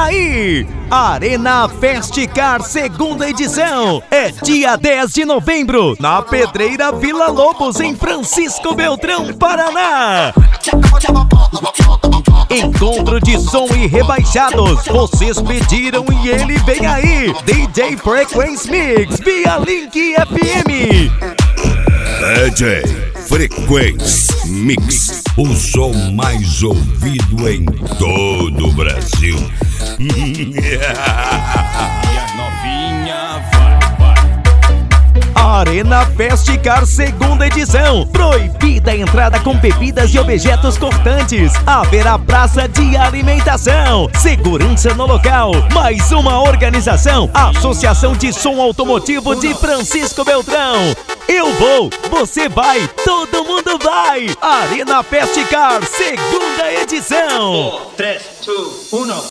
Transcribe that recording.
aí! Arena Festicar segunda edição. É dia 10 de novembro, na Pedreira Vila Lobos, em Francisco Beltrão, Paraná. Encontro de som e rebaixados. Vocês pediram e ele vem aí. DJ Frequency Mix via Link FM. DJ Frequency Mix, o som mais ouvido em todo o Brasil. E a novinha vai. Arena Festicar segunda edição. Proibida a entrada com bebidas e objetos cortantes. Haverá praça de alimentação. Segurança no local. Mais uma organização. Associação de Som Automotivo de Francisco Beltrão. Eu vou, você vai, todo mundo vai. Arena Festicar segunda edição. 3, 2, 1